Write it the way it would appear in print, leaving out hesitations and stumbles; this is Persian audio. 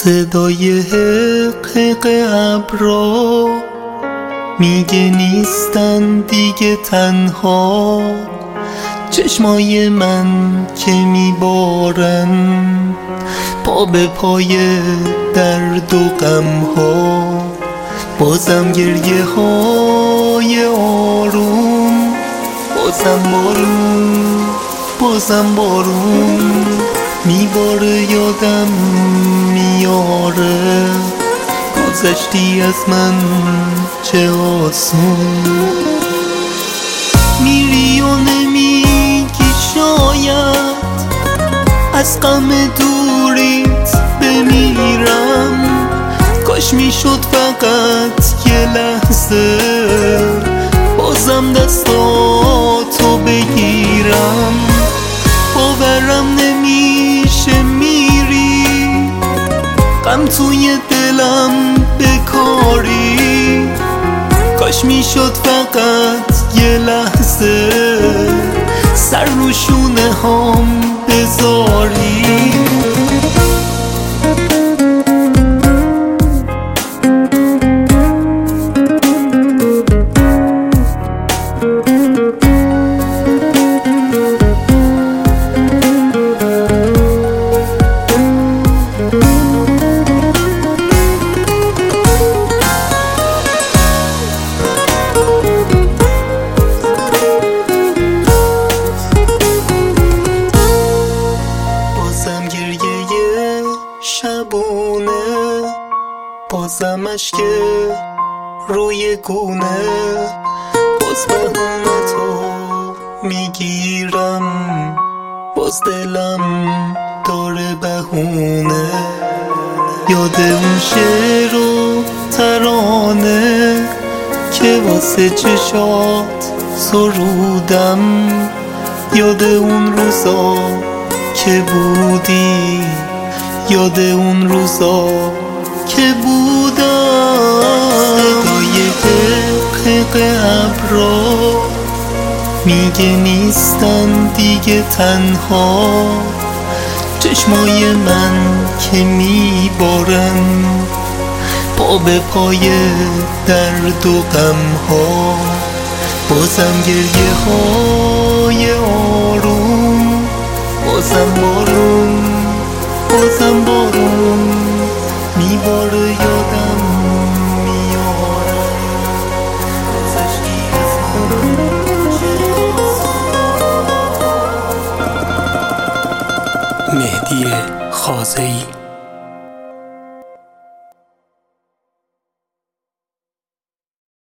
صدای حق ابرا میگه نیستن دیگه تنها، چشمای من که میبارن پا به پای درد و غم ها. بازم گریه های آروم، بازم بارون میباره، یادم میاره گذشتی از من چه آسون. میری و نمیگی شاید از غم دوریت بمیرم، کاش میشد فقط یه لحظه بازم دستاتو بگیرم. باورم نمیشه میری، غم توی دلم بکاری، کاش میشد فقط یه لحظه سر رو شونه هام بذاری. شبونه بازم اشک روی گونه، باز بهونه تو میگیرم، باز دلم داره بهونه. یاد اون شعر و ترانه که واسه چشات سرودم، یاد اون روزا که بودی، یاد اون روزا که بودم. صدای حق ابرا میگه نیستن دیگه تنها، چشمای من که میبارن پا به پای درد و غم ها. بازم گریه های آروم، بازم بارون میباره، یادم میاره گذشتی از من. مهدی خازه‌ای